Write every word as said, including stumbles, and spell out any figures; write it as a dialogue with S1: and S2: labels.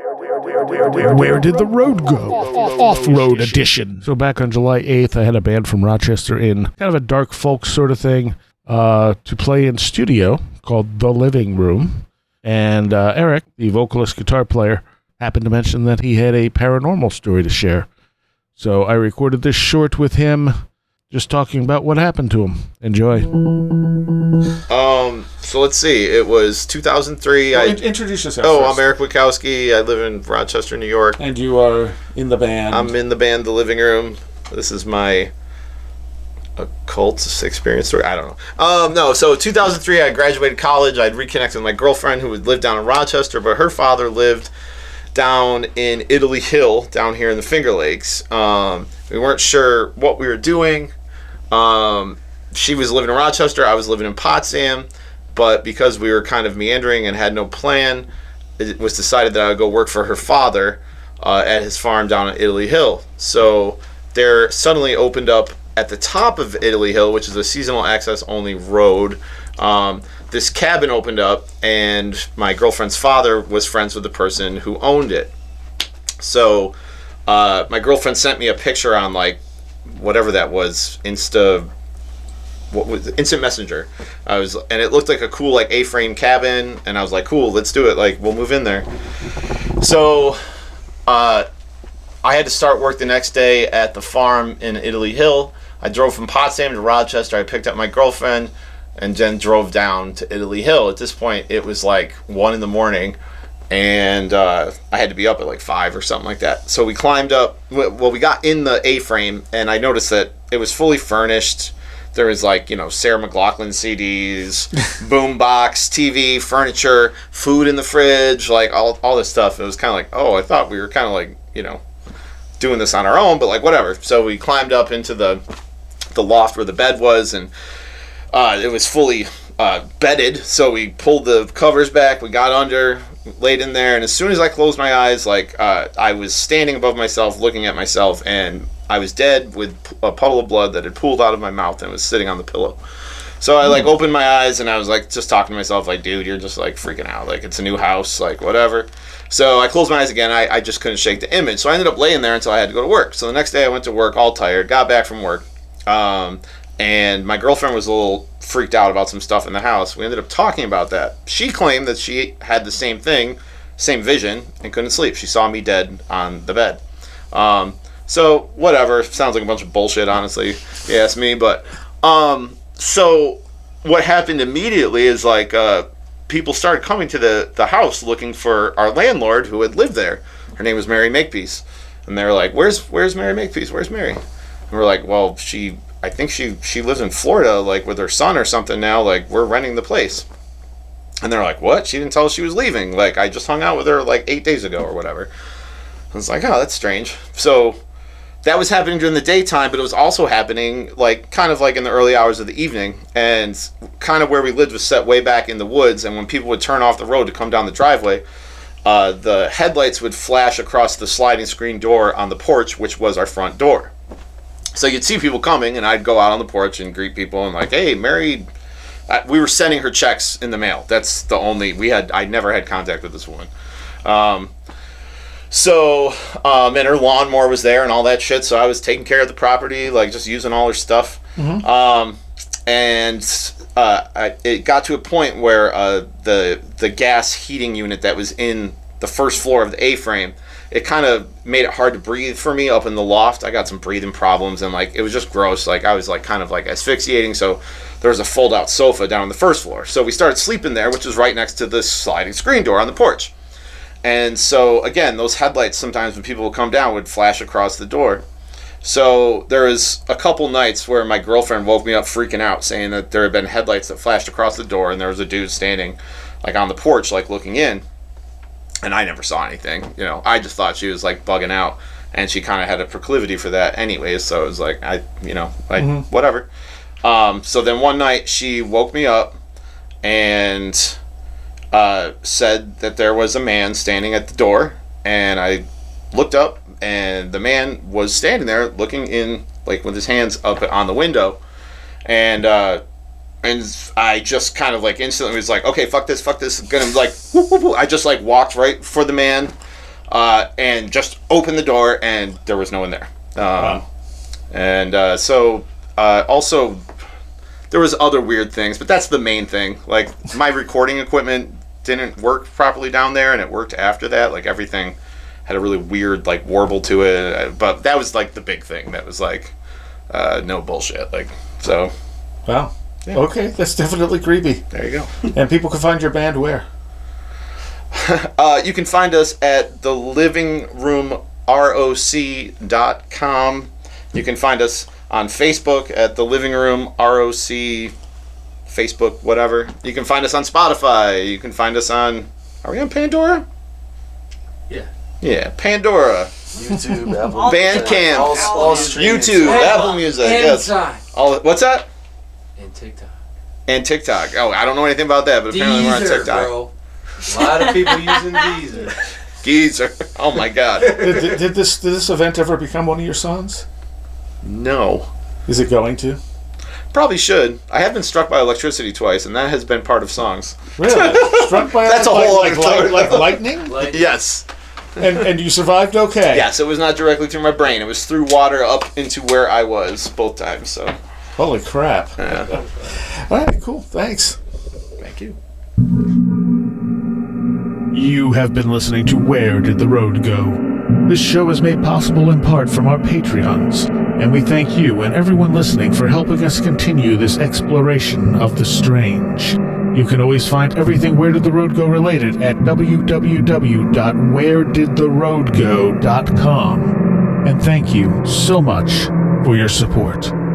S1: Where did the road go? Off-road edition. So back on July eighth, I had a band from Rochester in kind of a dark folk sort of thing uh, to play in studio called The Living Room. And uh, Eric, the vocalist guitar player, happened to mention that he had a paranormal story to share. So I recorded this short with him, just talking about what happened to him. Enjoy.
S2: Um, so let's see. It was two thousand three.
S3: Well,
S2: I,
S3: in- introduce yourself
S2: oh,
S3: first.
S2: I'm Eric Wachowski. I live in Rochester, New York.
S3: And you are in the band.
S2: I'm in the band The Living Room. This is my occult experience story. I don't know. Um, no, so two thousand three, I graduated college. I'd reconnected with my girlfriend who would live down in Rochester, but her father lived down in Italy Hill, down here in the Finger Lakes. Um, we weren't sure what we were doing. Um, she was living in Rochester, I was living in Potsdam, but because we were kind of meandering and had no plan, it was decided that I would go work for her father uh, at his farm down at Italy Hill. So there suddenly opened up at the top of Italy Hill, which is a seasonal access only road, um, this cabin opened up, and my girlfriend's father was friends with the person who owned it. So uh, my girlfriend sent me a picture on like whatever that was, Insta, what was it? Instant Messenger. I was, and it looked like a cool like A-frame cabin, and I was like, cool, let's do it. Like, we'll move in there. So uh, I had to start work the next day at the farm in Italy Hill. I drove from Potsdam to Rochester. I picked up my girlfriend and then drove down to Italy Hill. At this point, it was like one in the morning, and uh, I had to be up at like five or something like that. So we climbed up. Well, we got in the A-frame, and I noticed that it was fully furnished. There was like, you know, Sarah McLachlan C Ds, boombox, T V, furniture, food in the fridge, like all all this stuff. It was kind of like, oh, I thought we were kind of like, you know, doing this on our own, but like whatever. So we climbed up into the the loft where the bed was, and uh, it was fully uh, bedded. So we pulled the covers back, we got under, laid in there, and as soon as I closed my eyes, like uh, I was standing above myself, looking at myself, and I was dead with a puddle of blood that had pooled out of my mouth and was sitting on the pillow. So I like opened my eyes, and I was like just talking to myself, like, dude, you're just like freaking out, like it's a new house, like whatever. So I closed my eyes again. I, I just couldn't shake the image. So I ended up laying there until I had to go to work. So the next day I went to work all tired, got back from work, um, and my girlfriend was a little freaked out about some stuff in the house. We ended up talking about that. She claimed that she had the same thing, same vision, and couldn't sleep. She saw me dead on the bed. Um, so whatever. Sounds like a bunch of bullshit, honestly, if you ask me. But um, so what happened immediately is like uh, people started coming to the, the house looking for our landlord who had lived there. Her name was Mary Makepeace. And they were like, where's where's Mary Makepeace? Where's Mary? And we're like, well, she, I think she, she lives in Florida, like with her son or something now. Like, we're renting the place. And they're like, what? She didn't tell us she was leaving. Like, I just hung out with her like eight days ago or whatever. I was like, oh, that's strange. So that was happening during the daytime, but it was also happening like kind of like in the early hours of the evening. And kind of where we lived was set way back in the woods. And when people would turn off the road to come down the driveway, uh, the headlights would flash across the sliding screen door on the porch, which was our front door. So you'd see people coming, and I'd go out on the porch and greet people and like, hey, Mary. Uh, we were sending her checks in the mail. That's the only, we had, I never had contact with this woman. Um, so, um, and her lawnmower was there and all that shit. So I was taking care of the property, like just using all her stuff. Mm-hmm. Um, and uh, I, it got to a point where uh, the the gas heating unit that was in the first floor of the A-frame, it kind of made it hard to breathe for me up in the loft. I got some breathing problems, and like it was just gross. Like I was like kind of like asphyxiating. So there was a fold-out sofa down on the first floor. So we started sleeping there, which was right next to the sliding screen door on the porch. And so again, those headlights sometimes when people would come down would flash across the door. So there was a couple nights where my girlfriend woke me up freaking out, saying that there had been headlights that flashed across the door, and there was a dude standing like on the porch, like looking in. And I never saw anything, you know. I just thought she was like bugging out, and she kind of had a proclivity for that, anyways. So it was like, I, you know, I mm-hmm. whatever. Um, so then one night she woke me up and uh, said that there was a man standing at the door, and I looked up, and the man was standing there looking in, like with his hands up on the window, and uh, and I just kind of like instantly was like, okay, fuck this, fuck this, gonna like, whoop, whoop, whoop. I just like walked right for the man, uh, and just opened the door, and there was no one there. Um,
S3: Wow.
S2: And uh, so, uh, also, there was other weird things, but that's the main thing. Like, my recording equipment didn't work properly down there, and it worked after that. Like, everything had a really weird, like, warble to it. But that was, like, the big thing. That was, like, uh, no bullshit. Like, so,
S3: Wow.
S2: Yeah.
S3: Okay, that's definitely creepy.
S2: there you go.
S3: And people can find your band where?
S2: Uh, you can find us at the living room R O C dot com. You can find us on Facebook at the Living Room R O C, Facebook, whatever. You can find us on Spotify. You can find us on. Are we on Pandora?
S4: Yeah.
S2: Yeah, Pandora,
S5: YouTube, Apple,
S2: Bandcamp,
S5: all, all streaming
S2: YouTube,
S5: sites.
S2: Apple Music. Yes.
S4: Inside.
S2: All. What's that?
S4: And TikTok.
S2: And TikTok. Oh, I don't know anything about that, but apparently we're on
S4: Deezer,
S2: TikTok.
S4: bro.
S5: A lot of people using Deezer.
S2: Geezer. Oh my God.
S3: did, did, did this did this event ever become one of your songs?
S2: No.
S3: Is it going to?
S2: Probably should. I have been struck by electricity twice, and that has been part of songs.
S3: Really? Struck by
S2: That's a
S3: like,
S2: whole
S3: like,
S2: other
S3: like,
S2: story.
S3: like lightning?
S4: Like,
S2: Yes.
S3: And and you survived okay?
S2: Yes, it was not directly through my brain. It was through water up into where I was both times. So,
S3: Holy crap.
S2: yeah.
S3: All right, cool. Thanks.
S2: Thank you.
S1: You have been listening to Where Did the Road Go? This show is made possible in part from our Patreons, and we thank you and everyone listening for helping us continue this exploration of the strange. You can always find everything Where Did the Road Go related at w w w dot where did the road go dot com. And thank you so much for your support.